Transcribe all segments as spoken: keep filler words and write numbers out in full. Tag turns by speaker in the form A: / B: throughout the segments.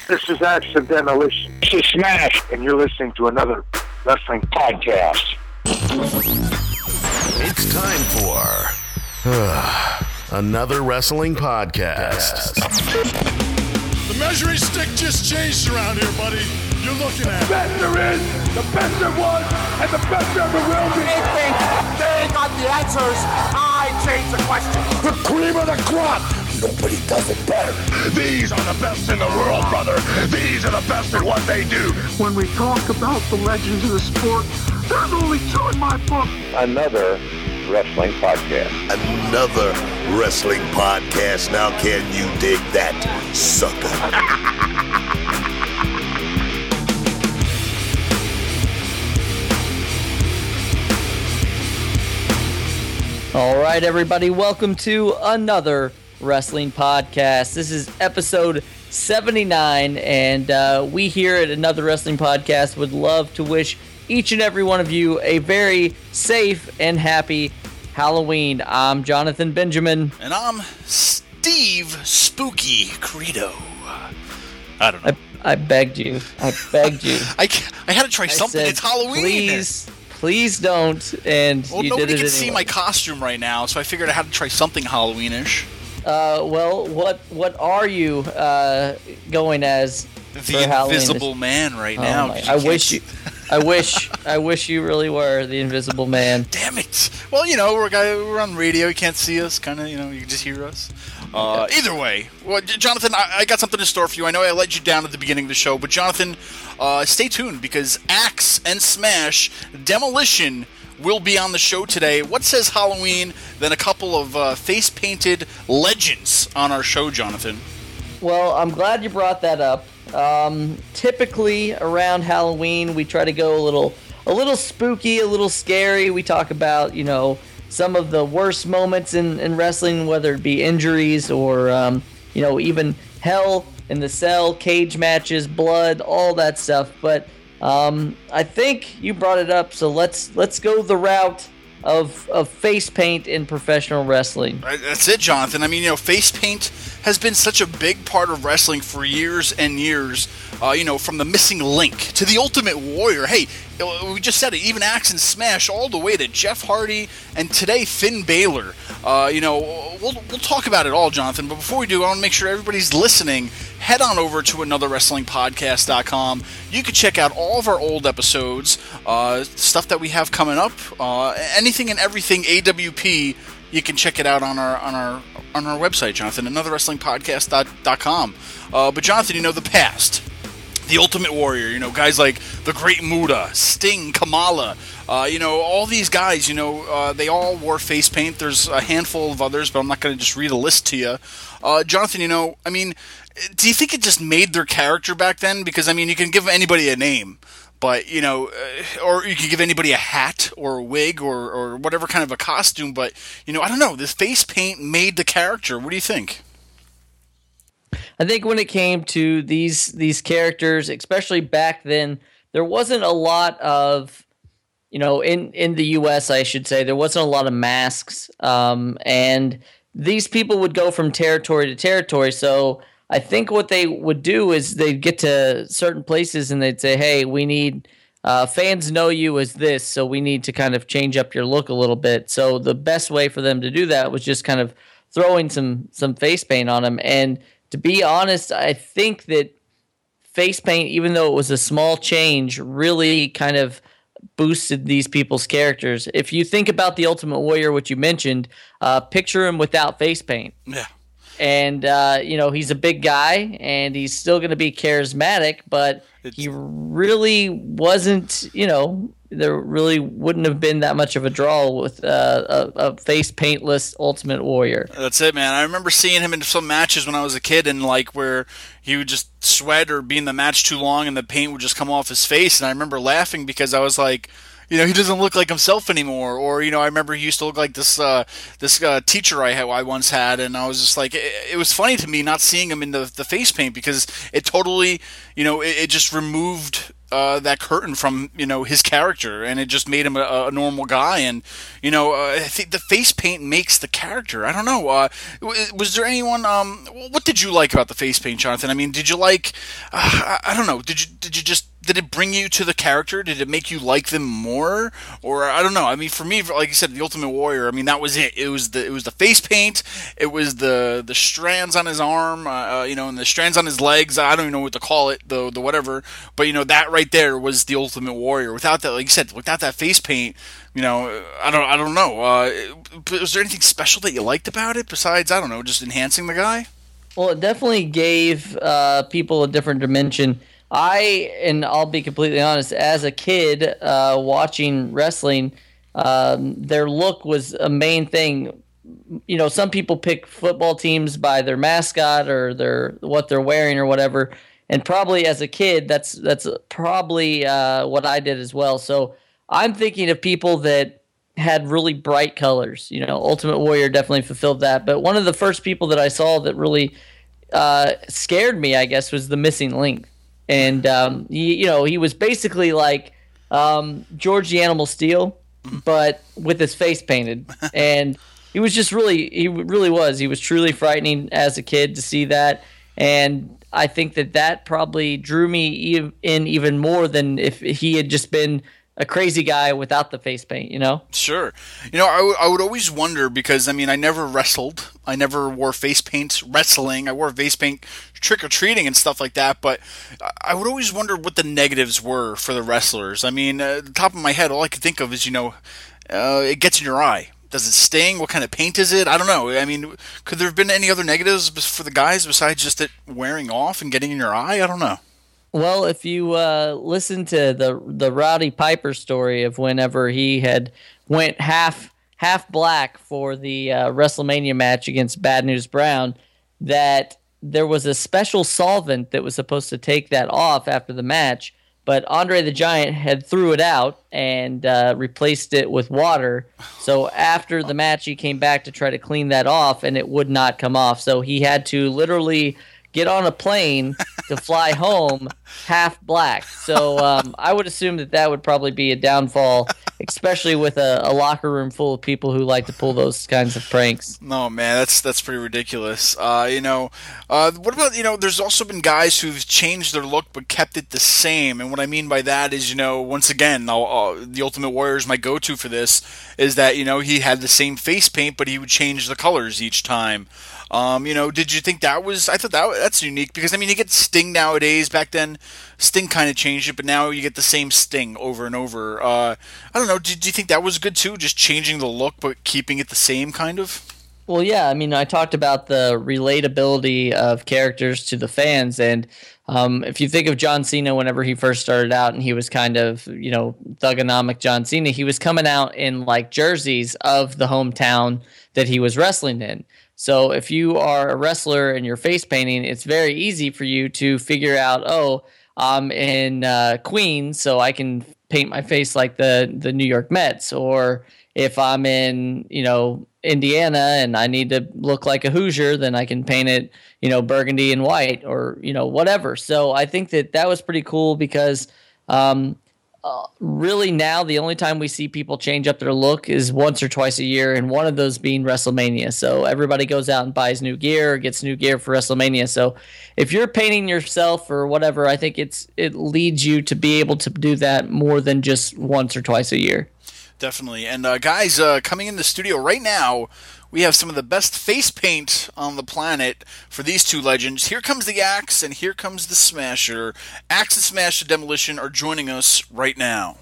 A: This is Action Demolition.
B: This is Smash.
A: And you're listening to another wrestling podcast.
C: It's time for uh, another wrestling podcast.
D: The measuring stick just changed around here, buddy. You're looking at it.
A: The best there is, the best there was, and the best there ever will be.
E: They think they got the answers. I change the question.
A: The cream of the crop.
B: Nobody does it better.
D: These are the best in the world, brother. These are the best at what they do.
A: When we talk about the legends of the sport, there's only two in my book.
B: Another wrestling podcast.
F: Another wrestling podcast. Now can you dig that, sucker?
G: All right, everybody, welcome to another wrestling podcast. This is episode seventy-nine, and uh, we here at Another Wrestling Podcast would love to wish each and every one of you a very safe and happy Halloween. I'm Jonathan Benjamin.
H: And I'm Steve Spooky Credo. I don't know.
G: I, I begged you. I begged you.
H: I, I had to try
G: I
H: something.
G: said,
H: It's Halloween.
G: Please. Please don't, and
H: well,
G: you
H: nobody
G: did it
H: can
G: anyway.
H: see my costume right now, so I figured I had to try something Halloweenish.
G: Uh, well, what what are you uh, going as
H: The
G: for Halloween?
H: Invisible Man right
G: Oh
H: now.
G: my-
H: you
G: I
H: can't
G: wish
H: see-
G: you, I wish, I wish you really were the Invisible Man.
H: Damn it! Well, you know, we're guy, we're on radio. You can't see us, kind of. You know, you can just hear us. Uh, either way, well, Jonathan, I, I got something in store for you. I know I let you down at the beginning of the show, but Jonathan, uh, stay tuned because Axe and Smash Demolition will be on the show today. What says Halloween than a couple of uh, face-painted legends on our show, Jonathan?
G: Well, I'm glad you brought that up. Um, typically around Halloween, we try to go a little, a little spooky, a little scary. We talk about, you know, some of the worst moments in, in wrestling, whether it be injuries or, um, you know, even hell in the cell, cage matches, blood, all that stuff. But um, I think you brought it up, so let's let's go the route of of face paint in professional wrestling.
H: That's it, Jonathan. I mean, you know, face paint has been such a big part of wrestling for years and years. Uh, you know, from the Missing Link to the Ultimate Warrior. Hey, we just said it. Even Axe and Smash, all the way to Jeff Hardy, and today Finn Balor. Uh, you know, we'll we'll talk about it all, Jonathan. But before we do, I want to make sure everybody's listening. Head on over to another wrestling podcast dot com. You can check out all of our old episodes, uh, stuff that we have coming up, uh, anything and everything A W P. You can check it out on our on our on our website, Jonathan, another wrestling podcast dot com. Uh, but Jonathan, you know, the past. The Ultimate Warrior, you know, guys like the Great Muta, Sting, Kamala, uh, you know, all these guys, you know, uh, they all wore face paint. There's a handful of others, but I'm not going to just read a list to you. Uh, Jonathan, you know, I mean, do you think it just made their character back then? Because, I mean, you can give anybody a name, but, you know, uh, or you can give anybody a hat or a wig or, or whatever kind of a costume, but, you know, I don't know, this face paint made the character. What do you think?
G: I think when it came to these these characters, especially back then, there wasn't a lot of, you know, in, in the U S, I should say, there wasn't a lot of masks. Um, and these people would go from territory to territory. So I think what they would do is they'd get to certain places and they'd say, hey, we need uh, fans know you as this, so we need to kind of change up your look a little bit. So the best way for them to do that was just kind of throwing some some face paint on them. And to be honest, I think that face paint, even though it was a small change, really kind of boosted these people's characters. If you think about the Ultimate Warrior, which you mentioned, uh, picture him without face paint.
H: Yeah.
G: And, uh, you know, he's a big guy, and he's still going to be charismatic, but
H: It's-
G: he really wasn't, you know, there really wouldn't have been that much of a draw with uh, a, a face paintless Ultimate Warrior.
H: That's it, man. I remember seeing him in some matches when I was a kid, and like where he would just sweat or be in the match too long, and the paint would just come off his face. And I remember laughing because I was like, you know, he doesn't look like himself anymore. Or, you know, I remember he used to look like this uh, this uh, teacher I had, I once had, and I was just like, it, it was funny to me not seeing him in the the face paint because it totally, you know, it, it just removed uh, that curtain from, you know, his character, and it just made him a, a normal guy. And, you know, uh, I think the face paint makes the character. I don't know. Uh, was there anyone, um, what did you like about the face paint, Jonathan? I mean, did you like, uh, I, I don't know, did you, did you just, did it bring you to the character? Did it make you like them more? Or I don't know. I mean, for me, like you said, the Ultimate Warrior. I mean, that was it. It was the it was the face paint. It was the the strands on his arm. Uh, you know, and the strands on his legs. I don't even know what to call it. The the whatever. But you know, that right there was the Ultimate Warrior. Without that, like you said, without that face paint, you know, I don't I don't know. Uh, was there anything special that you liked about it besides, I don't know, just enhancing the guy?
G: Well, it definitely gave uh, people a different dimension. I, and I'll be completely honest, as a kid uh, watching wrestling, um, their look was a main thing. You know, some people pick football teams by their mascot or their what they're wearing or whatever. And probably as a kid, that's that's probably uh, what I did as well. So I'm thinking of people that had really bright colors. You know, Ultimate Warrior definitely fulfilled that. But one of the first people that I saw that really uh, scared me, I guess, was the Missing Link. And, um, he, you know, he was basically like um, George the Animal Steel, but with his face painted. And he was just really, he really was. He was truly frightening as a kid to see that. And I think that that probably drew me in even more than if he had just been a crazy guy without the face paint, you know?
H: Sure. You know, I, w- I would always wonder because, I mean, I never wrestled. I never wore face paint wrestling. I wore face paint trick-or-treating and stuff like that, but I would always wonder what the negatives were for the wrestlers. I mean, uh, at the top of my head, all I could think of is, you know, uh, it gets in your eye. Does it sting? What kind of paint is it? I don't know. I mean, could there have been any other negatives for the guys besides just it wearing off and getting in your eye? I don't know.
G: Well, if you uh, listen to the the Rowdy Piper story of whenever he had went half half black for the uh, WrestleMania match against Bad News Brown, that there was a special solvent that was supposed to take that off after the match, but Andre the Giant had threw it out and uh, replaced it with water. So after the match, he came back to try to clean that off, and it would not come off. So he had to literally get on a plane to fly home half black. So um, I would assume that that would probably be a downfall, especially with a, a locker room full of people who like to pull those kinds of pranks.
H: No, man, that's that's pretty ridiculous. Uh, you know, uh, what about, you know, there's also been guys who've changed their look but kept it the same. And what I mean by that is, you know, once again, I'll, uh, the Ultimate Warrior is my go-to for this, is that, you know, he had the same face paint, but he would change the colors each time. Um, you know, did you think that was, I thought that that's unique because, I mean, you get Sting nowadays. Back then, Sting kind of changed it, but now you get the same Sting over and over. Uh, I don't know, did, did you think that was good too, just changing the look but keeping it the same kind of?
G: Well, yeah, I mean, I talked about the relatability of characters to the fans, and um, if you think of John Cena whenever he first started out and he was kind of, you know, thugonomic John Cena, he was coming out in, like, jerseys of the hometown that he was wrestling in. So if you are a wrestler and you're face painting, it's very easy for you to figure out, oh, I'm in uh, Queens, so I can paint my face like the, the New York Mets. Or if I'm in, you know, Indiana and I need to look like a Hoosier, then I can paint it, you know, burgundy and white or, you know, whatever. So I think that that was pretty cool because um, uh, really now the only time we see people change up their look is once or twice a year, and one of those being WrestleMania. So everybody goes out and buys new gear or gets new gear for WrestleMania. So if you're painting yourself or whatever, I think it's it leads you to be able to do that more than just once or twice a year.
H: Definitely. And uh, guys, uh, coming in the studio right now, we have some of the best face paint on the planet for these two legends. Here comes the Axe, and here comes the Smasher. Axe and Smasher Demolition are joining us right now.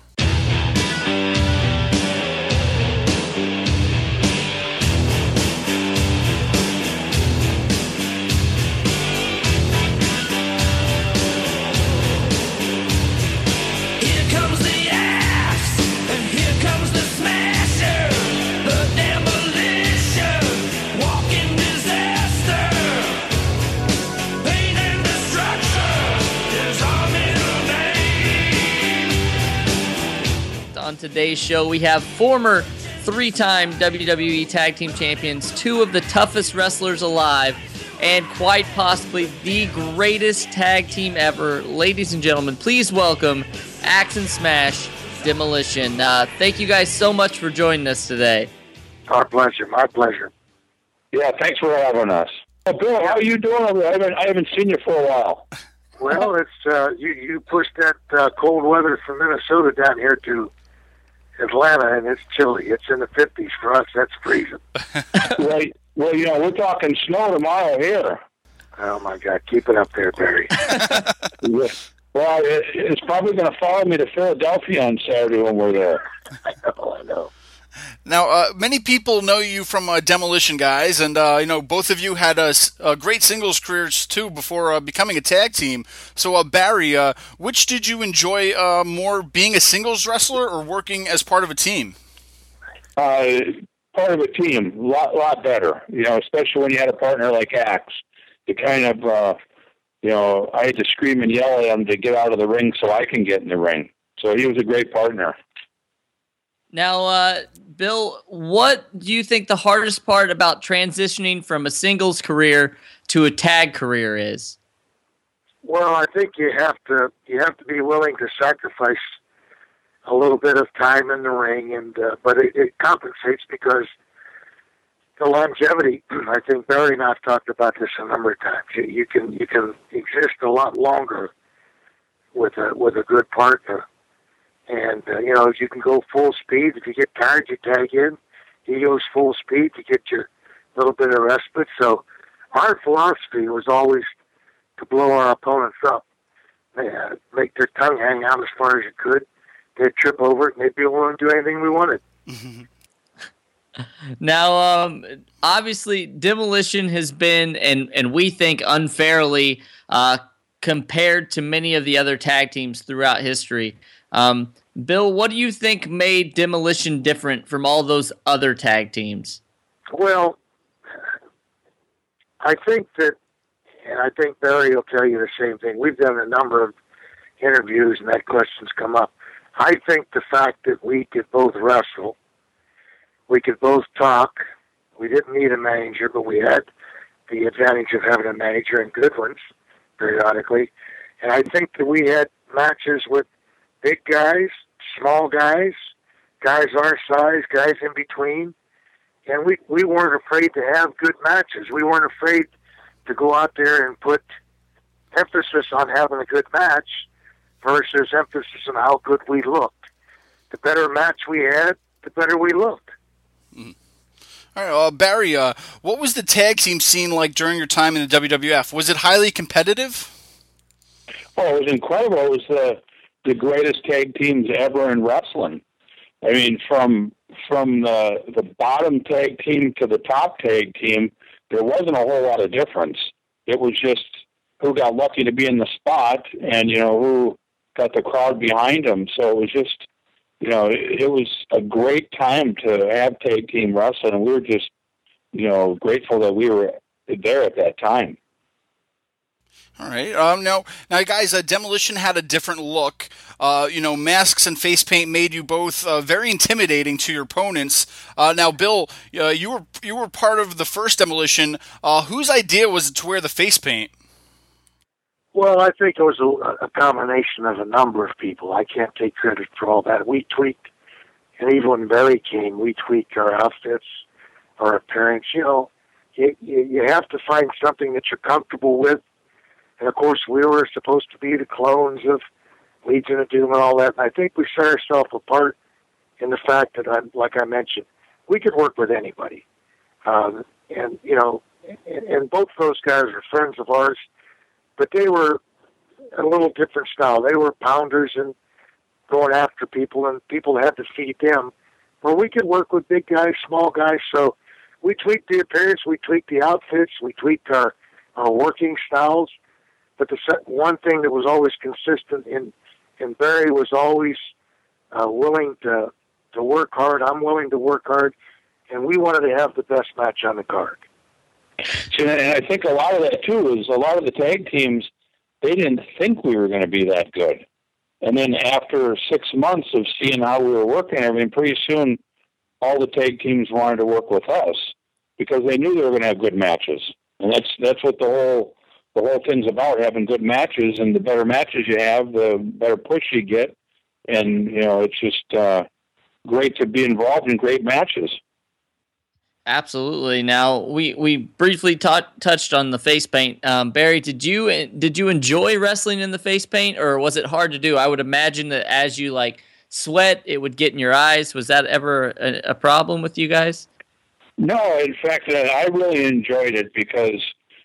G: On today's show, we have former three-time W W E Tag Team Champions, two of the toughest wrestlers alive, and quite possibly the greatest tag team ever. Ladies and gentlemen, please welcome Axe and Smash Demolition. Uh, thank you guys so much for joining us today.
A: Our pleasure. My pleasure.
B: Yeah, thanks for having us.
F: Oh, Bill, how are you doing? I haven't, I haven't seen you for a while.
A: Well, it's uh, you, you pushed that uh, cold weather from Minnesota down here to Atlanta, and it's chilly. It's in the fifties. For us, that's freezing.
B: well, well, you know, we're talking snow tomorrow here.
A: Oh, my God. Keep it up there, Barry.
B: Well, it, it's probably going to follow me to Philadelphia on Saturday when we're there.
A: I know, I know.
H: Now, uh, many people know you from uh, Demolition Guys, and uh, you know both of you had uh, uh, great singles careers too before uh, becoming a tag team. So, uh, Barry, uh, which did you enjoy uh, more, being a singles wrestler or working as part of a team?
B: Uh, part of a team, a lot, lot better. You know, especially when you had a partner like Axe. The kind of, uh, you know, I had to scream and yell at him to get out of the ring so I can get in the ring. So he was a great partner.
G: Now, uh, Bill, what do you think the hardest part about transitioning from a singles career to a tag career is?
A: Well, I think you have to you have to be willing to sacrifice a little bit of time in the ring, and uh, but it, it compensates because the longevity. I think Barry and I've talked about this a number of times. You, you can you can exist a lot longer with a with a good partner. And, uh, you know, you can go full speed. If you get tired, you tag in. He goes full speed to get your little bit of respite. So our philosophy was always to blow our opponents up. Uh, make their tongue hang out as far as you could. They'd trip over it, and they'd be willing to do anything we wanted.
G: Now, um, obviously, Demolition has been, and, and we think unfairly, uh, compared to many of the other tag teams throughout history. Um, Bill, what do you think made Demolition different from all those other tag teams?
A: Well, I think that, and I think Barry will tell you the same thing. We've done a number of interviews, and that question's come up. I think the fact that we could both wrestle, we could both talk, we didn't need a manager, but we had the advantage of having a manager and good ones periodically. And I think that we had matches with big guys, small guys, guys our size, guys in between. And we, we weren't afraid to have good matches. We weren't afraid to go out there and put emphasis on having a good match versus emphasis on how good we looked. The better match we had, the better we looked.
H: Mm. All right, uh, Barry, uh, what was the tag team scene like during your time in the W W F? Was it highly competitive?
B: Oh, it was incredible. It was the the greatest tag teams ever in wrestling. I mean, from from the the bottom tag team to the top tag team, there wasn't a whole lot of difference. It was just who got lucky to be in the spot, and you know who got the crowd behind them. So it was just, you know, it, it was a great time to have tag team wrestling, and we were just, you know, grateful that we were there at that time.
H: All right. Um, now, now, guys, uh, Demolition had a different look. Uh, you know, masks and face paint made you both uh, very intimidating to your opponents. Uh, now, Bill, uh, you were you were part of the first Demolition. Uh, whose idea was it to wear the face paint?
A: Well, I think it was a, a combination of a number of people. I can't take credit for all that. We tweaked, and even when Barry came, we tweaked our outfits, our appearance. You know, you, you, you have to find something that you're comfortable with. And, of course, we were supposed to be the clones of Legion of Doom and all that. And I think we set ourselves apart in the fact that, I, like I mentioned, we could work with anybody. Um, and, you know, and, and both those guys are friends of ours, but they were a little different style. They were pounders and going after people, and people had to feed them. Well, we could work with big guys, small guys. So we tweaked the appearance, we tweaked the outfits, we tweaked our, our working styles. But the one thing that was always consistent in, in Barry was always uh, willing to to work hard. I'm willing to work hard, and we wanted to have the best match on the card.
B: And I think a lot of that, too, is a lot of the tag teams, they didn't think we were going to be that good. And then after six months of seeing how we were working, I mean, pretty soon all the tag teams wanted to work with us because they knew they were going to have good matches. And that's that's what the whole the whole thing's about, having good matches, and the better matches you have, the better push you get. And, you know, it's just uh, great to be involved in great matches.
G: Absolutely. Now, we, we briefly ta- touched on the face paint. Um, Barry, did you did you enjoy wrestling in the face paint, or was it hard to do? I would imagine that as you, like, sweat, it would get in your eyes. Was that ever a, a problem with you guys?
B: No, in fact, uh, I really enjoyed it because,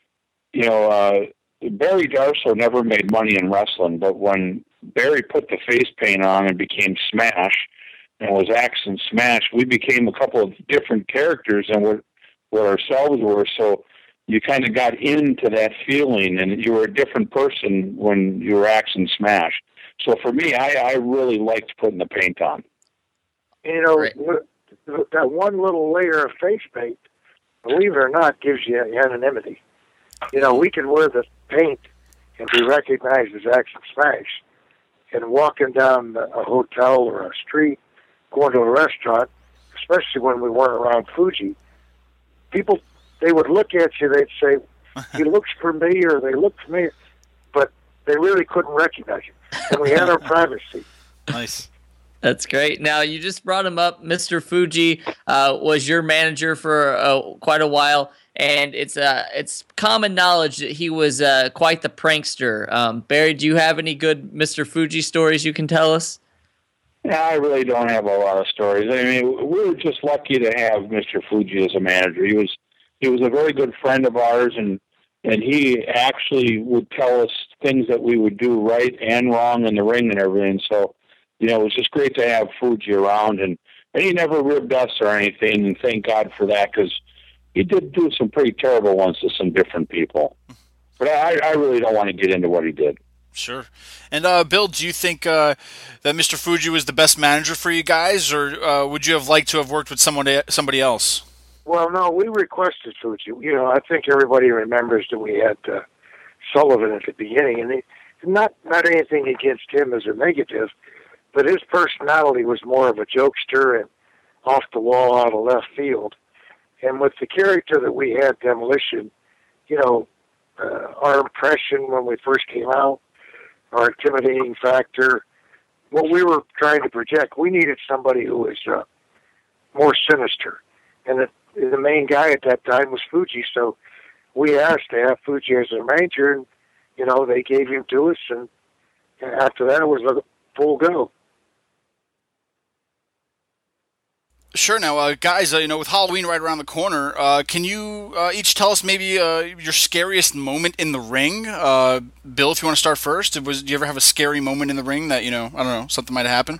B: you know, uh, Barry Darsow never made money in wrestling, but when Barry put the face paint on and became Smash and was Axe and Smash, we became a couple of different characters than what, what ourselves were. So you kind of got into that feeling, and you were a different person when you were Axe and Smash. So for me, I, I really liked putting the paint on.
A: You know,
G: Right.
A: that one little layer of face paint, believe it or not, gives you anonymity. You know, we can wear the paint and be recognized as Axe and Smash. And walking down a hotel or a street, going to a restaurant, especially when we weren't around Fuji, people, they would look at you, they'd say, he looks familiar, they look familiar, but they really couldn't recognize you. And we had our privacy.
H: Nice.
G: That's great. Now, you just brought him up. Mister Fuji uh, was your manager for uh, quite a while, and it's uh, it's common knowledge that he was uh, quite the prankster. Um, Barry, do you have any good Mister Fuji stories you can tell us?
B: Yeah, I really don't have a lot of stories. I mean, we were just lucky to have Mister Fuji as a manager. He was he was a very good friend of ours, and and he actually would tell us things that we would do right and wrong in the ring and everything. So, you know, it was just great to have Fuji around, and, and he never ribbed us or anything, and thank God for that, because he did do some pretty terrible ones to some different people. But I, I really don't want to get into what he did.
H: Sure. And, uh, Bill, do you think uh, that Mister Fuji was the best manager for you guys, or uh, would you have liked to have worked with someone, somebody else?
A: Well, no, we requested Fuji. You know, I think everybody remembers that we had uh, Sullivan at the beginning, and he, not not anything against him as a negative, but his personality was more of a jokester and off the wall, out of left field. And with the character that we had, Demolition, you know, uh, our impression when we first came out, our intimidating factor, what we were trying to project, we needed somebody who was uh, more sinister. And the, the main guy at that time was Fuji, so we asked to have Fuji as a manager, and, you know, they gave him to us, and after that it was a full go.
H: Sure. Now, uh, guys, uh, you know, with Halloween right around the corner, uh, can you uh, each tell us maybe uh, your scariest moment in the ring? Uh, Bill, if you want to start first, was, do you ever have a scary moment in the ring that, you know, I don't know, something might happen?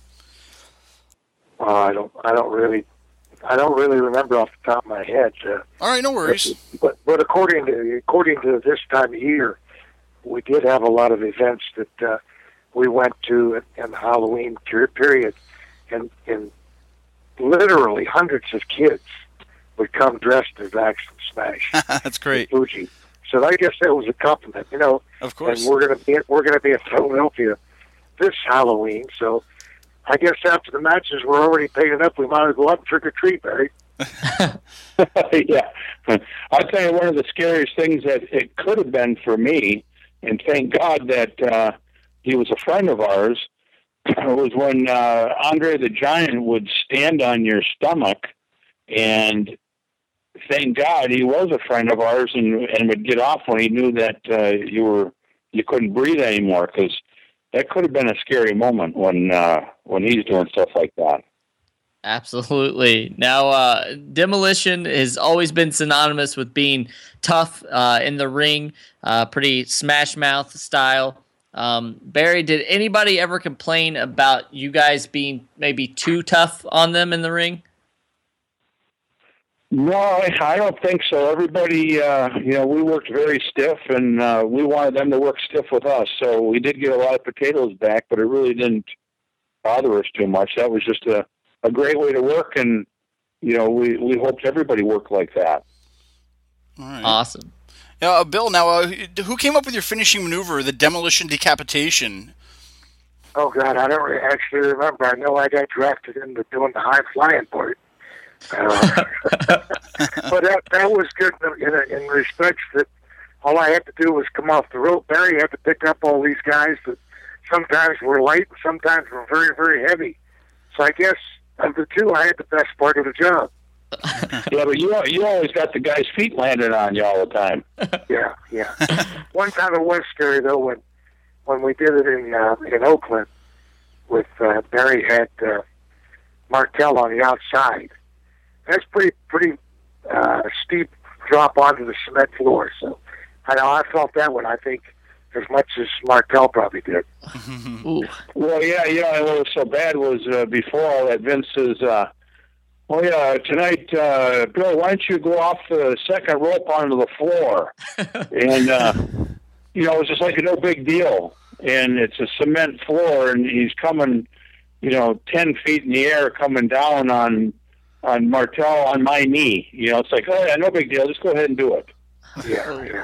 A: Uh, I don't. I don't really. I don't really remember off the top of my head. Uh,
H: All right, no worries.
A: But but according to according to this time of year, we did have a lot of events that uh, we went to in the Halloween period, and and literally hundreds of kids would come dressed as Axe and Smash.
H: That's great.
A: Fuji. So I guess that was a compliment, you know.
H: Of course.
A: And we're gonna be we're gonna be in Philadelphia this Halloween, so I guess after the matches were already painted up, we might as well go up and trick or treat, Barry.
B: Yeah. I'll tell you, one of the scariest things that it could have been for me, and thank God that uh, he was a friend of ours, was when uh, Andre the Giant would stand on your stomach, and thank God he was a friend of ours, and, and would get off when he knew that uh, you were you couldn't breathe anymore, because that could have been a scary moment when uh, when he's doing stuff like that.
G: Absolutely. Now, uh, Demolition has always been synonymous with being tough uh, in the ring, uh, pretty smash mouth style. Um, Barry, did anybody ever complain about you guys being maybe too tough on them in the ring?
B: No, I don't think so. Everybody, uh, you know, we worked very stiff, and uh, we wanted them to work stiff with us. So we did get a lot of potatoes back, but it really didn't bother us too much. That was just a, a great way to work, and, you know, we, we hoped everybody worked like that.
H: All right.
G: Awesome.
H: Now, uh, Bill, now, uh, who came up with your finishing maneuver, the Demolition Decapitation?
A: Oh, God, I don't actually remember. I know I got drafted into doing the high flying part. Uh, but that that was good in, in respects that all I had to do was come off the rope. Barry had to pick up all these guys that sometimes were light and sometimes were very, very heavy. So I guess of the two, I had the best part of the job.
B: Yeah, but you you always got the guy's feet landed on you all the time.
A: Yeah, yeah. One time it was scary though when when we did it in uh, in Oakland with uh, Barry had uh, Martel on the outside. That's pretty pretty uh, steep drop onto the cement floor. So I know I felt that one. I think as much as Martel probably did.
B: Well, yeah, you know, what was so bad was uh, before all that, Vince's. Uh, Oh, yeah, tonight, uh, Bill, why don't you go off the second rope onto the floor? And, uh, you know, it was just like a no big deal. And it's a cement floor, and he's coming, you know, ten feet in the air, coming down on on Martel on my knee. You know, it's like, oh, yeah, no big deal. Just go ahead and do it.
A: Yeah, yeah.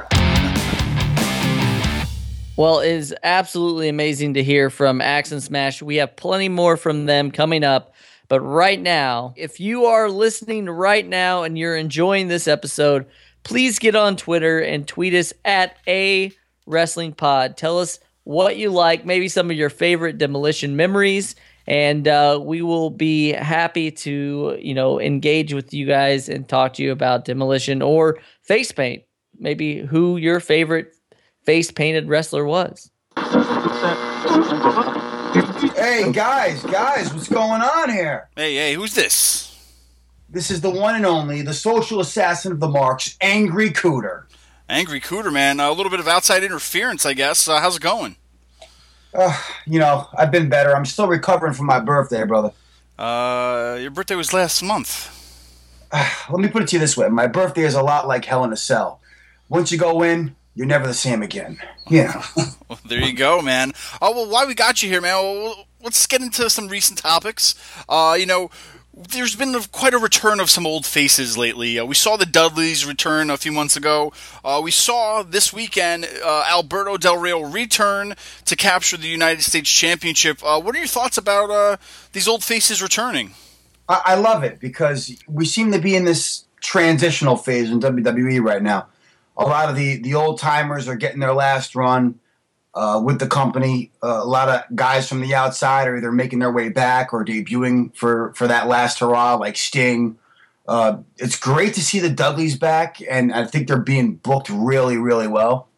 G: Well, it is absolutely amazing to hear from Axe and Smash. We have plenty more from them coming up. But right now, if you are listening right now and you're enjoying this episode, please get on Twitter and tweet us at A Wrestling Pod. Tell us what you like, maybe some of your favorite Demolition memories, and uh, we will be happy to, you know, engage with you guys and talk to you about Demolition or face paint. Maybe who your favorite face painted wrestler was.
I: Hey, guys, guys, what's going on here?
H: Hey, hey, who's this?
I: This is the one and only, the social assassin of the marks, Angry Cooter.
H: Angry Cooter, man. Uh, a little bit of outside interference, I guess. Uh, how's it going?
I: Uh, you know, I've been better. I'm still recovering from my birthday, brother.
H: Uh, your birthday was last month.
I: Uh, let me put it to you this way. My birthday is a lot like Hell in a Cell. Once you go in, you're never the same again. You know.
H: Well, there you go, man. Oh, well, why we got you here, man? Well, let's get into some recent topics. Uh, you know, there's been a, quite a return of some old faces lately. Uh, we saw the Dudleys return a few months ago. Uh, we saw this weekend uh, Alberto Del Rio return to capture the United States Championship. Uh, what are your thoughts about uh, these old faces returning?
I: I-, I love it because we seem to be in this transitional phase in W W E right now. A lot of the, the old-timers are getting their last run uh, with the company. Uh, a lot of guys from the outside are either making their way back or debuting for, for that last hurrah, like Sting. Uh, it's great to see the Dudleys back, and I think they're being booked really, really well.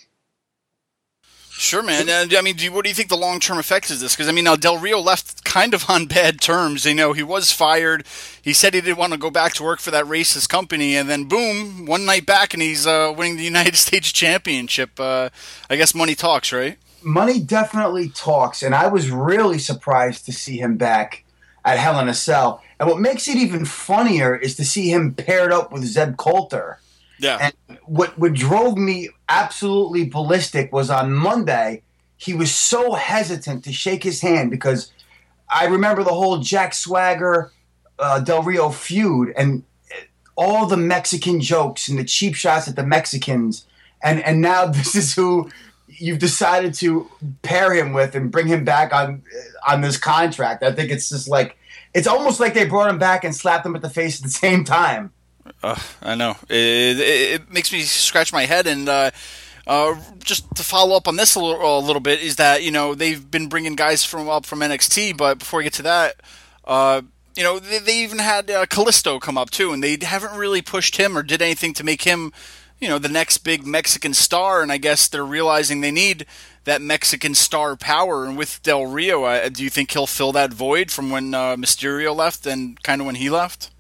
H: Sure, man. And I mean, do you, what do you think the long-term effect is this? Because, I mean, now Del Rio left kind of on bad terms. You know, he was fired. He said he didn't want to go back to work for that racist company. And then, boom, one night back, and he's uh, winning the United States Championship. Uh, I guess money talks, right?
I: Money definitely talks. And I was really surprised to see him back at Hell in a Cell. And what makes it even funnier is to see him paired up with Zeb Coulter.
H: Yeah.
I: And what what drove me absolutely ballistic was on Monday, he was so hesitant to shake his hand because I remember the whole Jack Swagger, uh, Del Rio feud and all the Mexican jokes and the cheap shots at the Mexicans. And, and now this is who you've decided to pair him with and bring him back on on this contract. I think it's just like, it's almost like they brought him back and slapped him at the face at the same time.
H: Uh, I know. It, it, it makes me scratch my head. And uh, uh, just to follow up on this a little, a little bit is that, you know, they've been bringing guys from up from N X T. But before we get to that, uh, you know, they, they even had uh, Kalisto come up, too. And they haven't really pushed him or did anything to make him, you know, the next big Mexican star. And I guess they're realizing they need that Mexican star power. And with Del Rio, uh, do you think he'll fill that void from when uh, Mysterio left and kind of when he left?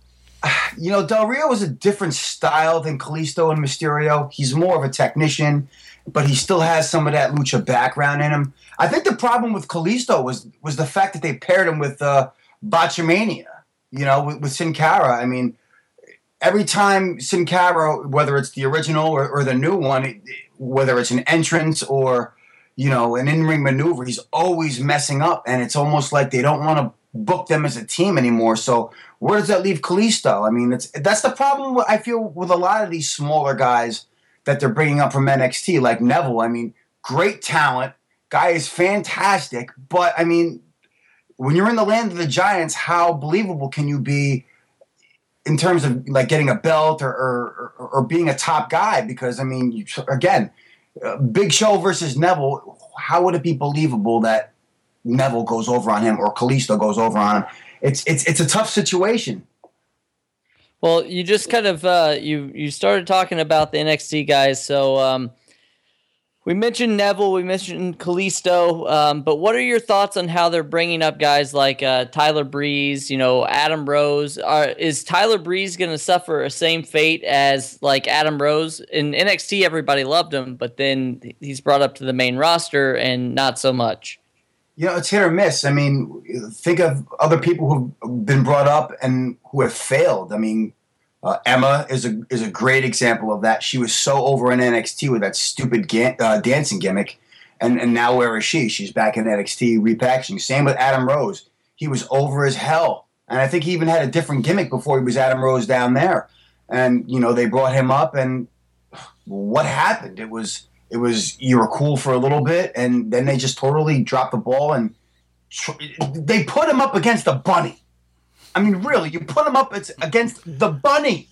I: You know, Del Rio is a different style than Kalisto and Mysterio. He's more of a technician, but he still has some of that lucha background in him. I think the problem with Kalisto was was the fact that they paired him with uh, Botchamania, you know, with, with Sin Cara. I mean, every time Sin Cara, whether it's the original or, or the new one, it, whether it's an entrance or, you know, an in-ring maneuver, he's always messing up, and it's almost like they don't want to book them as a team anymore. So where does that leave Kalisto? I mean, it's that's the problem I feel with a lot of these smaller guys that they're bringing up from N X T, like Neville. I mean, great talent. Guy is fantastic. But, I mean, when you're in the land of the giants, how believable can you be, in terms of like getting a belt or or, or, or being a top guy. Because I mean, you, again, uh, Big Show versus Neville. How would it be believable that Neville goes over on him or Kalisto goes over on him? It's it's it's a tough situation.
G: Well, you just kind of uh, you you started talking about the N X T guys, so um, we mentioned Neville, we mentioned Kalisto, um, but what are your thoughts on how they're bringing up guys like uh, Tyler Breeze, you know, Adam Rose? Are, is Tyler Breeze going to suffer a same fate as like Adam Rose? In N X T, everybody loved him, but then he's brought up to the main roster and not so much.
I: You know, it's hit or miss. I mean, think of other people who've been brought up and who have failed. I mean, uh, Emma is a is a great example of that. She was so over in N X T with that stupid ga- uh, dancing gimmick, and, and now where is she? She's back in N X T repackaging. Same with Adam Rose. He was over as hell, and I think he even had a different gimmick before he was Adam Rose down there. And you know, they brought him up, and what happened? It was. It was you were cool for a little bit, and then they just totally dropped the ball, and tr- they put him up against the bunny. I mean, really, you put him up against the bunny.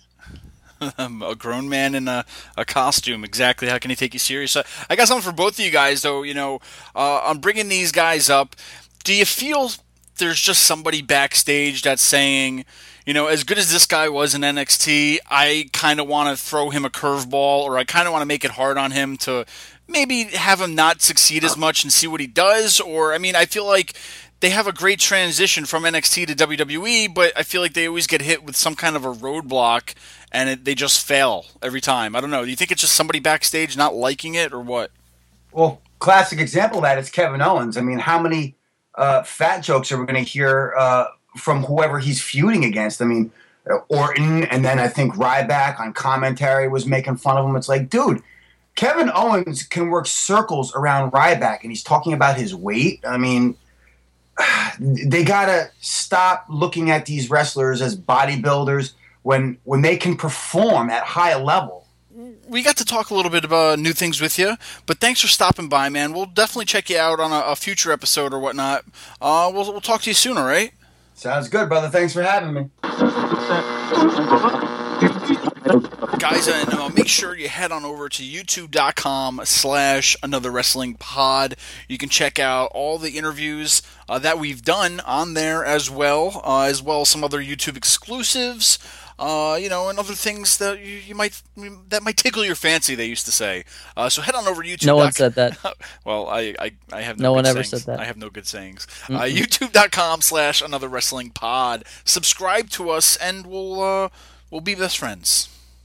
H: A grown man in a, a costume. Exactly. How can he take you serious? Uh, I got something for both of you guys, though. You know, uh, I'm bringing these guys up. Do you feel there's just somebody backstage that's saying, you know, as good as this guy was in N X T, I kind of want to throw him a curveball, or I kind of want to make it hard on him to maybe have him not succeed as much and see what he does? Or, I mean, I feel like they have a great transition from N X T to W W E, but I feel like they always get hit with some kind of a roadblock, and it, they just fail every time. I don't know. Do you think it's just somebody backstage not liking it, or what?
I: Well, classic example of that is Kevin Owens. I mean, how many uh, fat jokes are we going to hear uh, from whoever he's feuding against? I mean, Orton, and then I think Ryback on commentary was making fun of him. It's like, dude, Kevin Owens can work circles around Ryback, and he's talking about his weight. I mean, they got to stop looking at these wrestlers as bodybuilders when when they can perform at high level.
H: We got to talk a little bit about new things with you, but thanks for stopping by, man. We'll definitely check you out on a, a future episode or whatnot. Uh, we'll, we'll talk to you soon, all right?
I: Sounds good, brother. Thanks for having me.
H: Guys, and uh, make sure you head on over to youtube.com slash another wrestling pod. You can check out all the interviews uh, that we've done on there as well, uh, as well as some other YouTube exclusives. Uh, you know, and other things that you, you might that might tickle your fancy. They used to say. Uh, so head on over to YouTube.
G: No one said that.
H: Well, I, I, I have no.
G: No
H: good
G: one ever
H: sayings.
G: said that.
H: I have no good sayings. Uh, YouTube.com slash another wrestling pod. Subscribe to us, and we'll uh, we'll be best friends.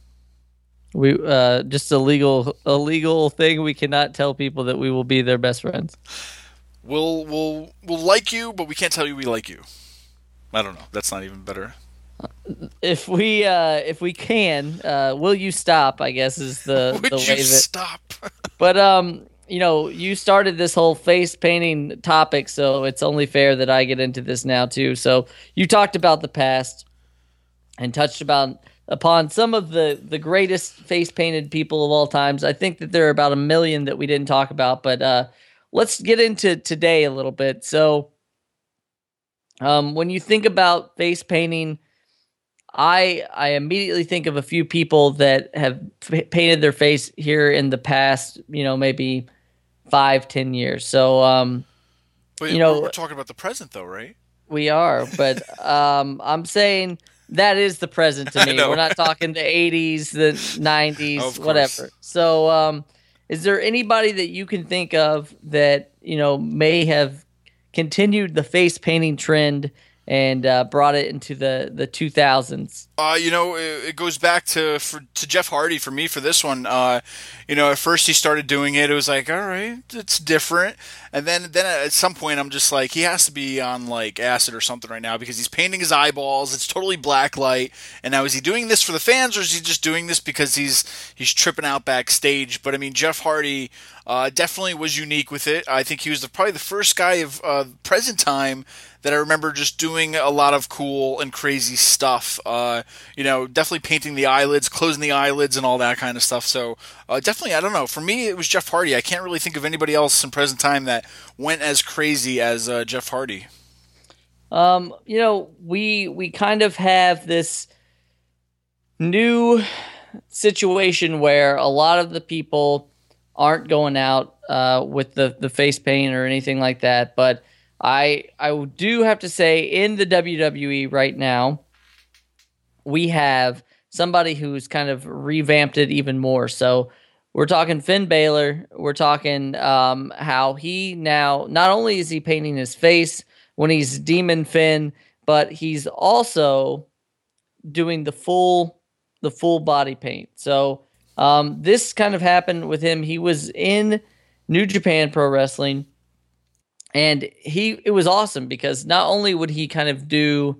G: We uh, just a legal a legal thing. We cannot tell people that we will be their best friends.
H: We'll we'll we'll like you, but we can't tell you we like you. I don't know. That's not even better.
G: If we uh, if we can, uh, will you stop? I guess is the
H: Would
G: the
H: you
G: way that.
H: Stop?
G: But um, you know, you started this whole face painting topic, so it's only fair that I get into this now too. So you talked about the past and touched about upon some of the the greatest face painted people of all times. I think that there are about a million that we didn't talk about, but uh, let's get into today a little bit. So, um, when you think about face painting, I I immediately think of a few people that have f- painted their face here in the past, you know, maybe five, ten years. So, um,
H: but
G: you know,
H: we're talking about the present, though, right?
G: We are, but um, I'm saying that is the present to me. We're not talking the eighties, the nineties, whatever. So, um, is there anybody that you can think of that, you know, may have continued the face painting trend and uh, brought it into the, the two thousands?
H: Uh, you know, it, it goes back to for, to Jeff Hardy for me for this one. Uh, you know, at first he started doing it. It was like, all right, it's different. And then, then at some point I'm just like, he has to be on like acid or something right now because he's painting his eyeballs. It's totally black light. And now is he doing this for the fans or is he just doing this because he's he's tripping out backstage? But I mean, Jeff Hardy uh, definitely was unique with it. I think he was the, probably the first guy of uh, present time that I remember just doing a lot of cool and crazy stuff. Uh, you know, definitely painting the eyelids, closing the eyelids, and all that kind of stuff. So uh, definitely, I don't know. For me, it was Jeff Hardy. I can't really think of anybody else in present time that went as crazy as uh, Jeff Hardy.
G: Um, you know, we we kind of have this new situation where a lot of the people aren't going out uh, with the, the face paint or anything like that. But I I do have to say, in the W W E right now, we have somebody who's kind of revamped it even more. So we're talking Finn Balor. We're talking um, how he now, not only is he painting his face when he's Demon Finn, but he's also doing the full the full body paint. So um, this kind of happened with him. He was in New Japan Pro Wrestling, and he it was awesome because not only would he kind of do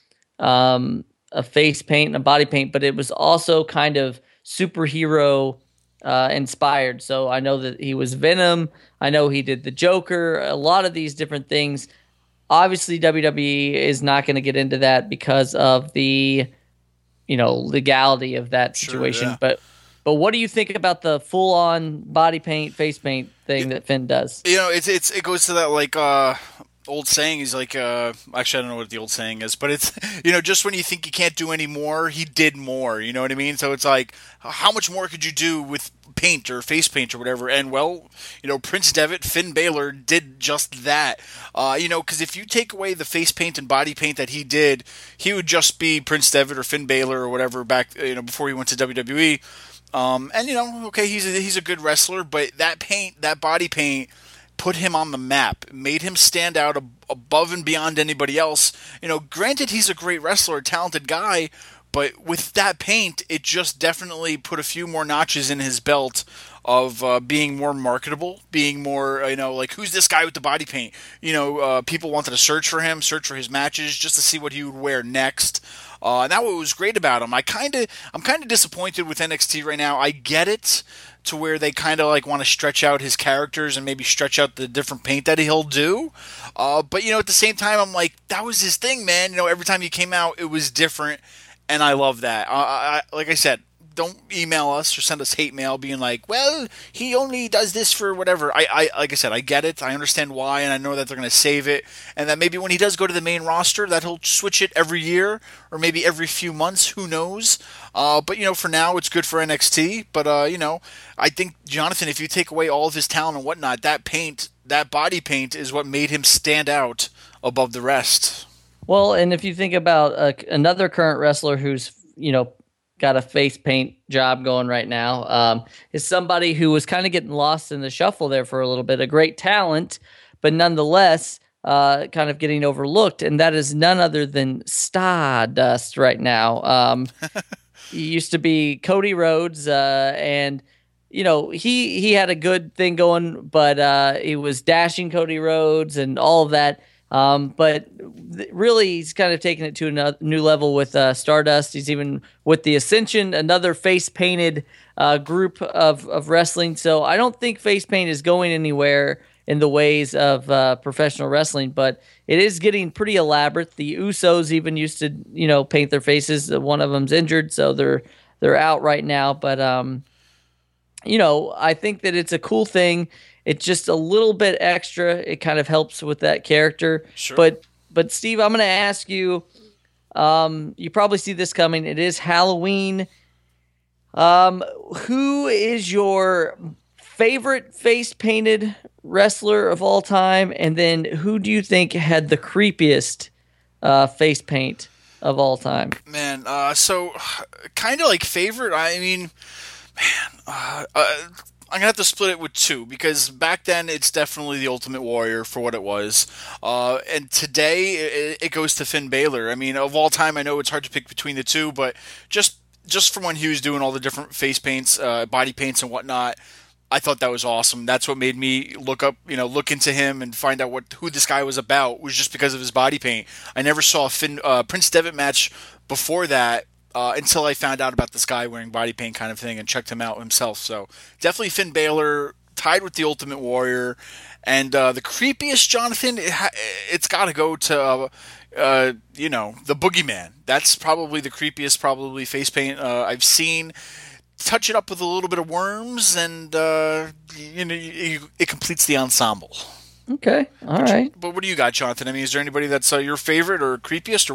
G: um, a face paint and a body paint, but it was also kind of superhero uh, inspired. So I know that he was Venom. I know he did the Joker, a lot of these different things. Obviously, W W E is not going to get into that because of the, you know, legality of that situation.
H: Sure, yeah.
G: But but what do you think about the full-on body paint, face paint thing that Finn does?
H: You know, it's it's it goes to that like uh, old saying. He's like, uh, actually, I don't know what the old saying is, but it's, you know, just when you think you can't do any more, he did more. You know what I mean? So it's like, how much more could you do with paint or face paint or whatever? And well, you know, Prince Devitt, Finn Balor did just that. Uh, you know, because if you take away the face paint and body paint that he did, he would just be Prince Devitt or Finn Balor or whatever back, you know, before he went to W W E. Um, and you know, okay, he's a, he's a good wrestler, but that paint, that body paint, put him on the map, made him stand out ab- above and beyond anybody else. You know, granted, he's a great wrestler, a talented guy, but with that paint, it just definitely put a few more notches in his belt of uh, being more marketable, being more, you know, like, who's this guy with the body paint? You know, uh, people wanted to search for him, search for his matches, just to see what he would wear next. Uh, and that was great about him. I kind of, I'm kind of disappointed with N X T right now. I get it, to where they kind of like want to stretch out his characters and maybe stretch out the different paint that he'll do. Uh, but, you know, at the same time, I'm like, that was his thing, man. You know, every time he came out, it was different. And I love that. Uh, I, like I said, don't email us or send us hate mail being like, well, he only does this for whatever. I, I like I said, I get it. I understand why, and I know that they're going to save it. And that maybe when he does go to the main roster, that he'll switch it every year or maybe every few months. Who knows? Uh, but, you know, for now, it's good for N X T. But, uh, you know, I think, Jonathan, if you take away all of his talent and whatnot, that paint, that body paint is what made him stand out above the rest.
G: Well, and if you think about uh, another current wrestler who's, you know, got a face paint job going right now, um, is somebody who was kind of getting lost in the shuffle there for a little bit. A great talent, but nonetheless uh, kind of getting overlooked, and that is none other than Stardust right now. Um, he used to be Cody Rhodes, uh, and you know he he had a good thing going, but uh, he was dashing Cody Rhodes and all of that. Um, but th- really, he's kind of taken it to a new level with uh, Stardust. He's even with the Ascension, another face-painted uh, group of, of wrestling. So I don't think face paint is going anywhere in the ways of uh, professional wrestling, but it is getting pretty elaborate. The Usos even used to, you know, paint their faces. One of them's injured, so they're they're out right now. But um, you know, I think that it's a cool thing. It's just a little bit extra. It kind of helps with that character.
H: Sure.
G: But but Steve, I'm going to ask you. Um, you probably see this coming. It is Halloween. Um, who is your favorite face painted wrestler of all time? And then who do you think had the creepiest uh, face paint of all time?
H: Man, uh, so kind of like favorite. I mean, man, uh, uh, I'm gonna have to split it with two, because back then it's definitely the Ultimate Warrior for what it was, uh, and today it, it goes to Finn Balor. I mean, of all time, I know it's hard to pick between the two, but just just from when he was doing all the different face paints, uh, body paints, and whatnot, I thought that was awesome. That's what made me look up, you know, look into him and find out what who this guy was about. Was just because of his body paint. I never saw a Finn uh, Prince Devitt match before that. Uh, until I found out about this guy wearing body paint kind of thing and checked him out himself. So definitely Finn Balor, tied with the Ultimate Warrior. And uh, the creepiest, Jonathan, it ha- it's got to go to, uh, uh, you know, the Boogeyman. That's probably the creepiest, probably face paint uh, I've seen. Touch it up with a little bit of worms, and uh, you know, you, it completes the ensemble.
G: Okay, all
H: but
G: right.
H: You, but what do you got, Jonathan? I mean, is there anybody that's uh, your favorite or creepiest or what?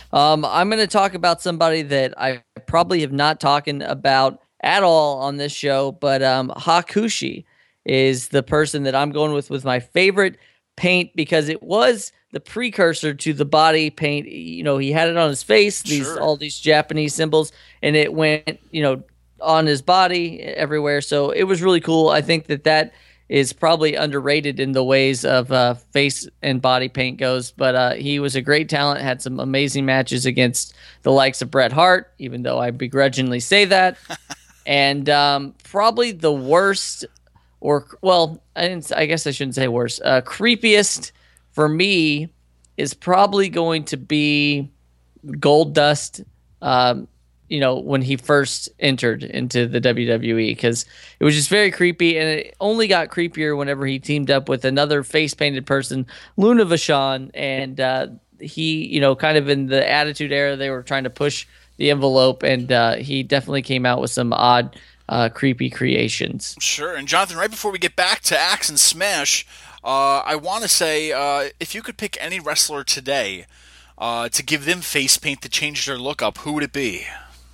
G: Um, I'm going to talk about somebody that I probably have not talking about at all on this show, but um, Hakushi is the person that I'm going with with my favorite paint because it was the precursor to the body paint. You know, he had it on his face, these
H: Sure.
G: all these Japanese symbols, and it went, you know, on his body everywhere. So it was really cool. I think that that is probably underrated in the ways of uh, face and body paint goes, but uh, he was a great talent, had some amazing matches against the likes of Bret Hart, even though I begrudgingly say that. And um, probably the worst, or well, I didn't. I guess I shouldn't say worst. Uh, creepiest for me is probably going to be Goldust. Um, you know, when he first entered into the W W E, because it was just very creepy, and it only got creepier whenever he teamed up with another face painted person, Luna Vachon, and uh, he, you know, kind of in the Attitude Era, they were trying to push the envelope, and uh, he definitely came out with some odd, uh, creepy creations.
H: Sure. And Jonathan, right before we get back to Axe and Smash, uh, I want to say, uh, if you could pick any wrestler today uh, to give them face paint to change their look up, who would it be?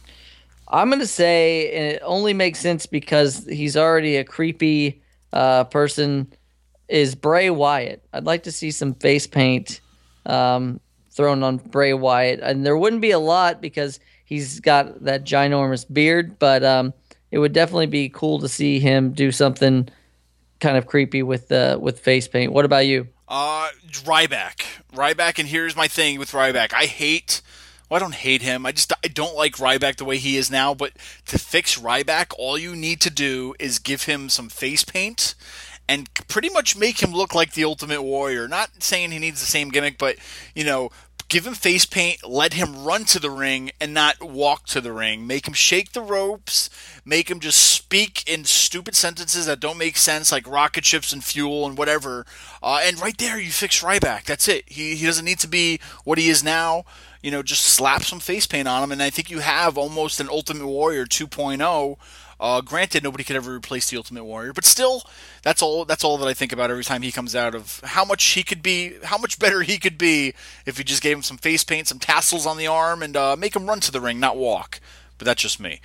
G: I'm going to say, and it only makes sense because he's already a creepy uh, person, is Bray Wyatt. I'd like to see some face paint um, thrown on Bray Wyatt. And there wouldn't be a lot because he's got that ginormous beard, but um, it would definitely be cool to see him do something kind of creepy with uh, with face paint. What about you?
H: Uh, Ryback. Ryback, and here's my thing with Ryback. I hate... Well, I don't hate him. I just I don't like Ryback the way he is now. But to fix Ryback, all you need to do is give him some face paint and pretty much make him look like the Ultimate Warrior. Not saying he needs the same gimmick, but, you know, give him face paint, let him run to the ring and not walk to the ring. Make him shake the ropes, make him just speak in stupid sentences that don't make sense, like rocket ships and fuel and whatever. Uh, and right there, you fix Ryback. That's it. He he doesn't need to be what he is now. You know, just slap some face paint on him, and I think you have almost an Ultimate Warrior two point oh. Uh, granted, nobody could ever replace the Ultimate Warrior, but still, that's all. That's all that I think about every time he comes out, of how much he could be, how much better he could be if you just gave him some face paint, some tassels on the arm, and uh, make him run to the ring, not walk. But that's just me.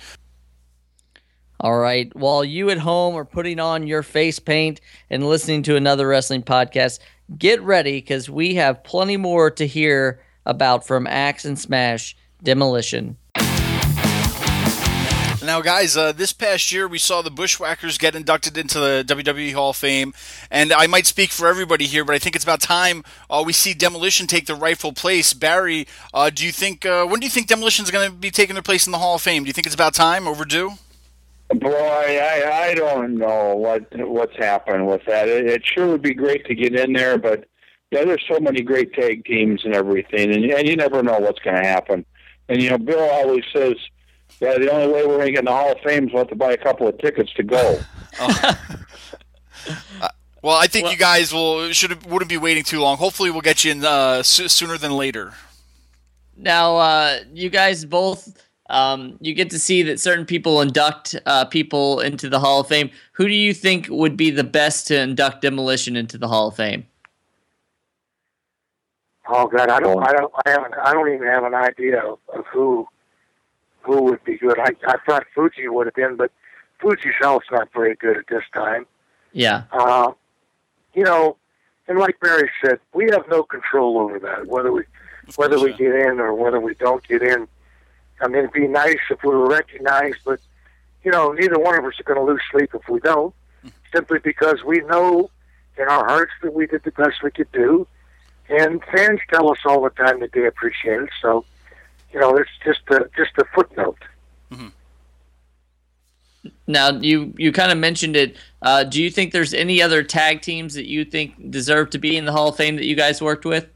G: All right. While you at home are putting on your face paint and listening to another wrestling podcast, get ready because we have plenty more to hear about from Axe and Smash Demolition.
H: Now, guys, uh, this past year we saw the Bushwhackers get inducted into the W W E Hall of Fame, and I might speak for everybody here, but I think it's about time uh, we see Demolition take their rightful place. Barry, uh, do you think uh, when do you think Demolition is going to be taking their place in the Hall of Fame? Do you think it's about time, overdue?
B: Boy, I, I don't know what what's happened with that. It, it sure would be great to get in there, but yeah, there's so many great tag teams and everything, and, and you never know what's going to happen. And, you know, Bill always says, yeah, the only way we're going to get in the Hall of Fame is we'll have to buy a couple of tickets to go.
H: oh. uh, well, I think well, you guys will should wouldn't be waiting too long. Hopefully we'll get you in uh, so, sooner than later.
G: Now, uh, you guys both, um, you get to see that certain people induct uh, people into the Hall of Fame. Who do you think would be the best to induct Demolition into the Hall of Fame?
A: Oh God, I don't, I don't, I haven't, I don't even have an idea of, of who, who would be good. I, I thought Fuji would have been, but Fuji's health's not very good at this time.
G: Yeah.
A: Uh, you know, and like Barry said, we have no control over that. Whether we, whether we get in or whether we don't get in. I mean, it'd be nice if we were recognized, but you know, neither one of us are going to lose sleep if we don't. Simply because we know in our hearts that we did the best we could do. And fans tell us all the time that they appreciate it. So, you know, it's just a just a footnote.
H: Mm-hmm.
G: Now, you, you kind of mentioned it. Uh, do you think there's any other tag teams that you think deserve to be in the Hall of Fame that you guys worked with?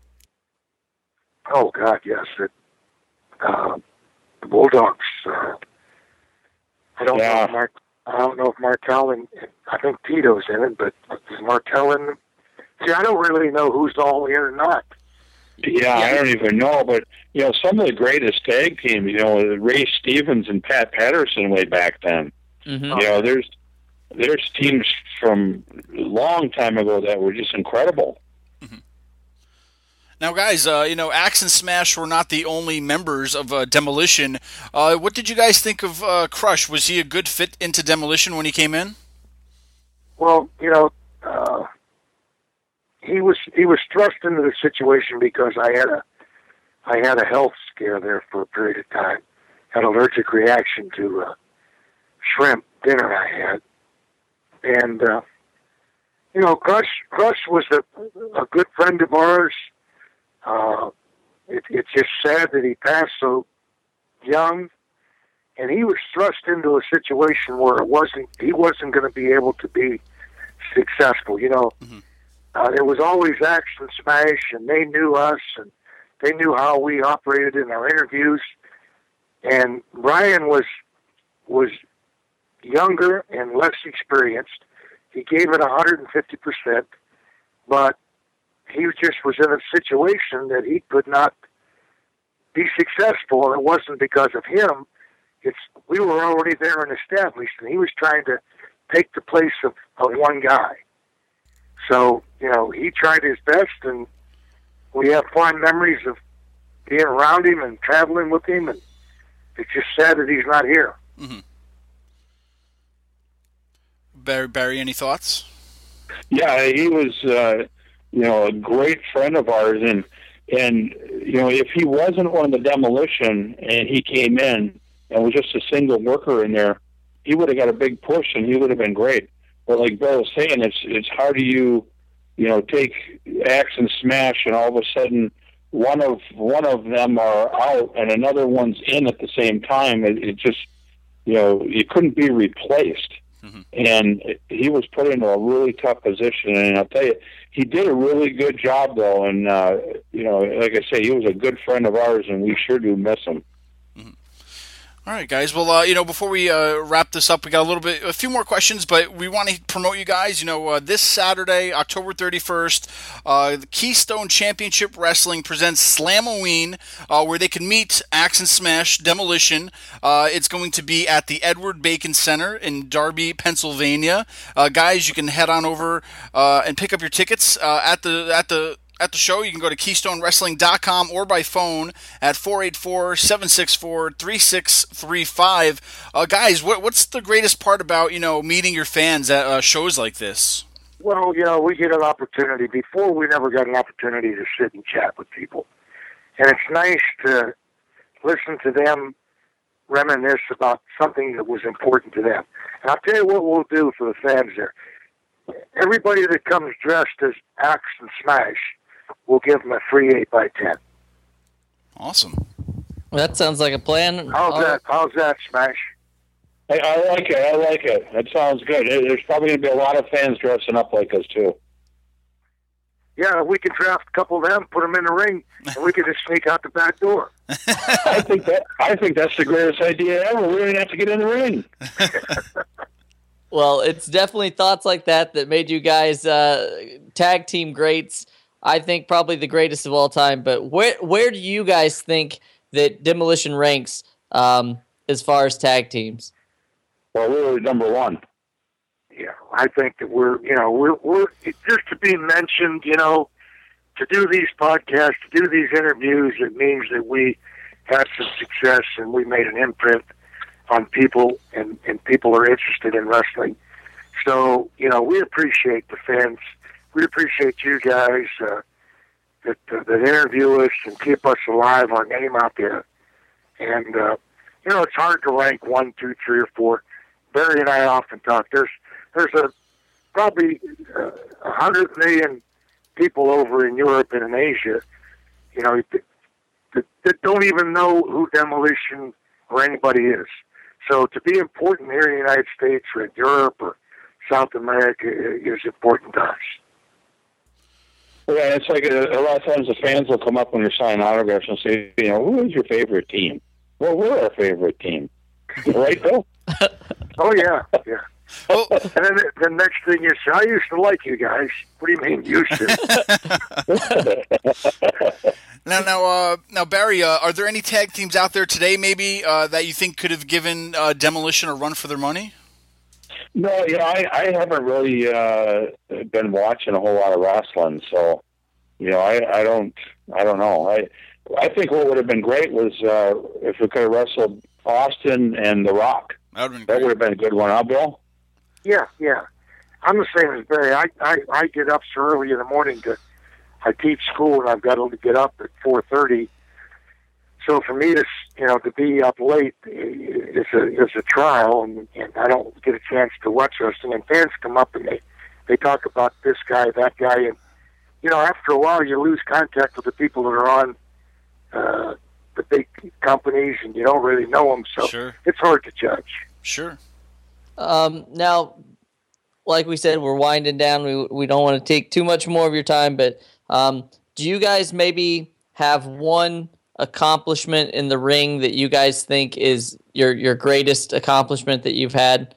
A: Oh, God, yes. It, uh, the Bulldogs. Uh, I don't
B: yeah.
A: know if Mark, I don't know if Martel and I think Tito's in it, but is Martel in? See, I don't really know who's all in or not.
B: Yeah, I don't even know, but, you know, some of the greatest tag teams, you know, Ray Stevens and Pat Patterson way back then.
G: Mm-hmm.
B: You know, there's there's teams from a long time ago that were just incredible.
H: Mm-hmm. Now, guys, uh, you know, Axe and Smash were not the only members of uh, Demolition. Uh, what did you guys think of uh, Crush? Was he a good fit into Demolition when he came in?
A: Well, you know, uh, he was he was thrust into the situation because I had a I had a health scare there for a period of time. Had an allergic reaction to uh, shrimp dinner I had, and uh, you know, Crush Crush was a a good friend of ours. Uh, it, it's just sad that he passed so young, and he was thrust into a situation where it wasn't he wasn't going to be able to be successful. You know, mm-hmm. uh, there was always Axe and Smash, and they knew us, and they knew how we operated in our interviews. And Brian was was younger and less experienced. He gave it one hundred fifty percent, but he just was in a situation that he could not be successful, and it wasn't because of him. It's we were already there and established, and he was trying to take the place of, of one guy. So, you know, he tried his best, and we have fond memories of being around him and traveling with him, and it's just sad that he's not here.
H: Mm-hmm. Barry, Barry, any thoughts?
B: Yeah, he was, uh, you know, a great friend of ours, and and you know, if he wasn't on the Demolition and he came in and was just a single worker in there, he would have got a big push, and he would have been great. But like Bill was saying, it's it's how do you, you know, take Axe and Smash, and all of a sudden one of one of them are out and another one's in at the same time. It, it just, you know, it couldn't be replaced. Mm-hmm. And he was put into a really tough position. And I'll tell you, he did a really good job, though. And, uh, you know, like I say, he was a good friend of ours, and we sure do miss him.
H: All right, guys. Well, uh, you know, before we uh, wrap this up, we got a little bit, a few more questions, but we want to promote you guys. You know, uh, this Saturday, October thirty-first, uh, the Keystone Championship Wrestling presents Slamoween, uh, where they can meet Axe and Smash Demolition. Uh, it's going to be at the Edward Bacon Center in Darby, Pennsylvania. Uh, guys, you can head on over uh, and pick up your tickets uh, at the at the. At the show. You can go to keystone wrestling dot com or by phone at four eight four, seven six four, three six three five. Uh, guys, what, what's the greatest part about, you know, meeting your fans at uh, shows like this?
A: Well, you know, we get an opportunity. Before, we never got an opportunity to sit and chat with people. And it's nice to listen to them reminisce about something that was important to them. And I'll tell you what we'll do for the fans there. Everybody that comes dressed as Axe and Smash, we'll give them a free eight by ten.
H: Awesome.
G: Well, that sounds like a plan.
A: How's
G: uh,
A: that? How's that, Smash?
B: Hey, I like it. I like it. That sounds good. There's probably going to be a lot of fans dressing up like us, too.
A: Yeah, we could draft a couple of them, put them in the ring, and we could just sneak out the back door.
B: I think that I think that's the greatest idea ever. We don't even have to get in the ring.
G: Well, it's definitely thoughts like that that made you guys uh, tag team greats. I think probably the greatest of all time. But where where do you guys think that Demolition ranks um, as far as tag teams?
B: Well, we were number one.
A: Yeah, I think that we're, you know, we're, we're just to be mentioned, you know, to do these podcasts, to do these interviews, it means that we had some success and we made an imprint on people, and, and people are interested in wrestling. So, you know, we appreciate the fans. We appreciate you guys uh, that, uh, that interview us and keep us alive, our name out there. And, uh, you know, it's hard to rank one, two, three, or four. Barry and I often talk. There's there's a probably uh, a hundred million people over in Europe and in Asia, you know, that, that, that don't even know who Demolition or anybody is. So to be important here in the United States or in Europe or South America is important to us.
B: Yeah, it's like a, a lot of times the fans will come up when you're signing autographs and say, you know, who is your favorite team? Well, we're our favorite team. Right, Bill?
A: Oh, yeah, yeah. Oh. And then the, the next thing you say, I used to like you guys. What do you mean, used to?
H: Now, now, uh, now, Barry, uh, are there any tag teams out there today, maybe, uh, that you think could have given uh, Demolition a run for their money?
B: No, you know, I, I haven't really uh, been watching a whole lot of wrestling, so you know, I, I don't, I don't know. I, I think what would have been great was uh, if we could have wrestled Austin and The Rock.
H: That would,
B: that would have been a good one, huh, Bill?
A: Yeah, yeah. I'm the same as Barry. I, I, I get up so early in the morning to, I teach school and I've got to get up at four thirty. So for me to, you know, to be up late is a, is a trial, and, and I don't get a chance to watch wrestling. And fans come up and they, they talk about this guy, that guy, and, you know, after a while you lose contact with the people that are on uh, the big companies, and you don't really know them, so
H: sure.
A: It's hard to judge.
H: Sure.
G: Um, now, like we said, we're winding down. We we don't want to take too much more of your time, but um, do you guys maybe have one accomplishment in the ring that you guys think is your your greatest accomplishment that you've had?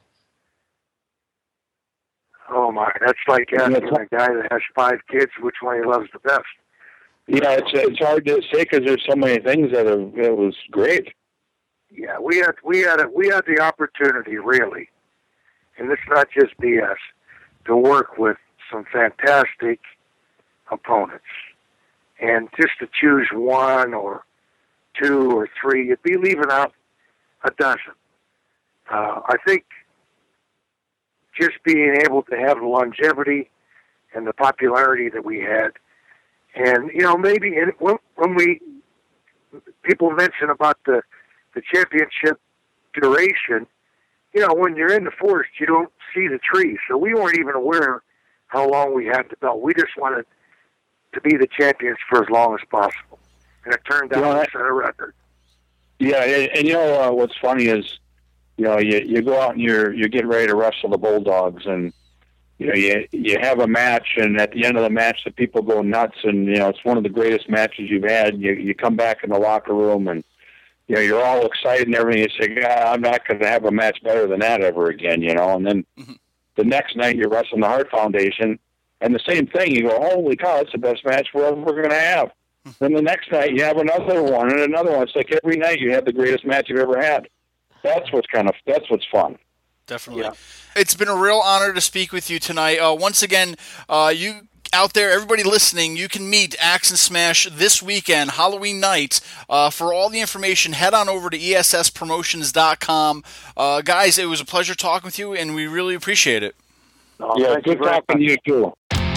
A: Oh my, that's like asking a guy that has five kids which one he loves the best.
B: Yeah, it's it's hard to say because there's so many things that have, it was great.
A: Yeah, we had we had a, we had the opportunity, really, and it's not just B S, to work with some fantastic opponents, and just to choose one or two or three, you'd be leaving out a dozen. Uh, I think just being able to have the longevity and the popularity that we had, and you know, maybe in, when, when we people mention about the the championship duration, you know, when you're in the forest, you don't see the trees. So we weren't even aware how long we had the belt. We just wanted to be the champions for as long as possible. And it turned out to set a record.
B: Yeah, and, and you know, uh, what's funny is, you know, you, you go out and you're, you're getting ready to wrestle the Bulldogs, and, you know, you, you have a match, and at the end of the match, the people go nuts, and, you know, it's one of the greatest matches you've had. You, you come back in the locker room, and, you know, you're all excited and everything. You say, God, I'm not going to have a match better than that ever again, you know. And then mm-hmm. the next night you're wrestling the Hart Foundation, and the same thing. You go, holy cow, it's the best match we're ever going to have. Mm-hmm. Then the next night you have another one and another one. It's like every night you have the greatest match you've ever had. That's what's kind of that's what's fun.
H: Definitely.
B: Yeah.
H: It's been a real honor to speak with you tonight. Uh, once again, uh, you out there, everybody listening, you can meet Axe and Smash this weekend, Halloween night. Uh, for all the information, head on over to E S S promotions dot com. Uh, guys, it was a pleasure talking with you, and we really appreciate it.
A: Oh,
B: yeah, good talking to you, too.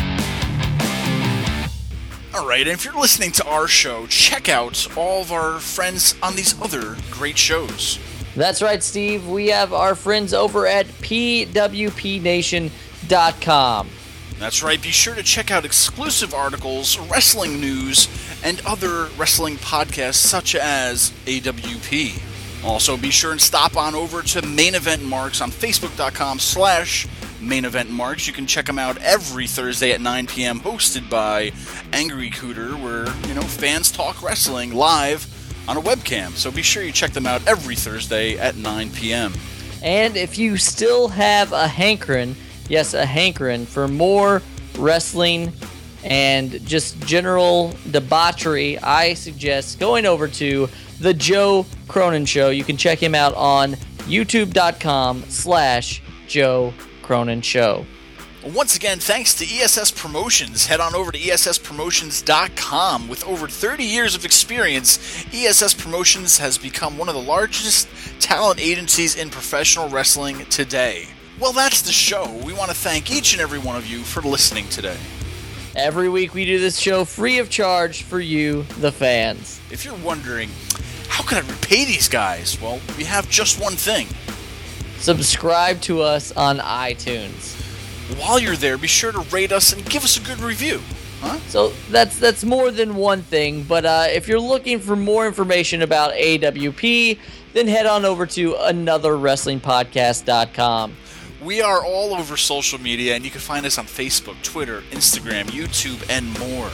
H: All right, and if you're listening to our show, check out all of our friends on these other great shows.
G: That's right, Steve. We have our friends over at P W P nation dot com.
H: That's right. Be sure to check out exclusive articles, wrestling news, and other wrestling podcasts such as A W P. Also, be sure and stop on over to Main Event Marks on Facebook dot com slash Main Event Marks. You can check them out every Thursday at nine p.m. hosted by Angry Cooter, where, you know, fans talk wrestling live on a webcam. So be sure you check them out every Thursday at nine p.m.
G: And if you still have a hankering, yes, a hankering for more wrestling and just general debauchery, I suggest going over to The Joe Cronin Show. You can check him out on youtube dot com slash Joe Cronin Show.
H: Once again, thanks to E S S Promotions. Head on over to E S S promotions dot com. With over thirty years of experience, E S S Promotions has become one of the largest talent agencies in professional wrestling today. Well, that's the show. We want to thank each and every one of you for listening today.
G: Every week we do this show free of charge for you, the fans.
H: If you're wondering, how can I repay these guys? Well, we have just one thing.
G: Subscribe to us on iTunes.
H: While you're there, be sure to rate us and give us a good review. Huh?
G: So that's that's more than one thing, but uh, if you're looking for more information about A W P, then head on over to another wrestling podcast dot com.
H: We are all over social media, and you can find us on Facebook, Twitter, Instagram, YouTube, and more.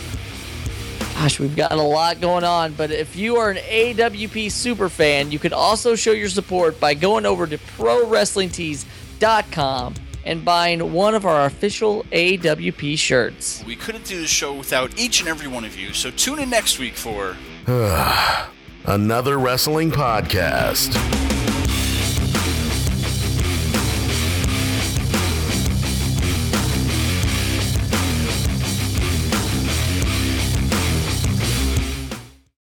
G: Gosh, we've got a lot going on, but if you are an A W P super fan, you can also show your support by going over to pro wrestling tees dot com and buying one of our official A W P shirts.
H: We couldn't do the show without each and every one of you, so tune in next week for
C: Another wrestling podcast.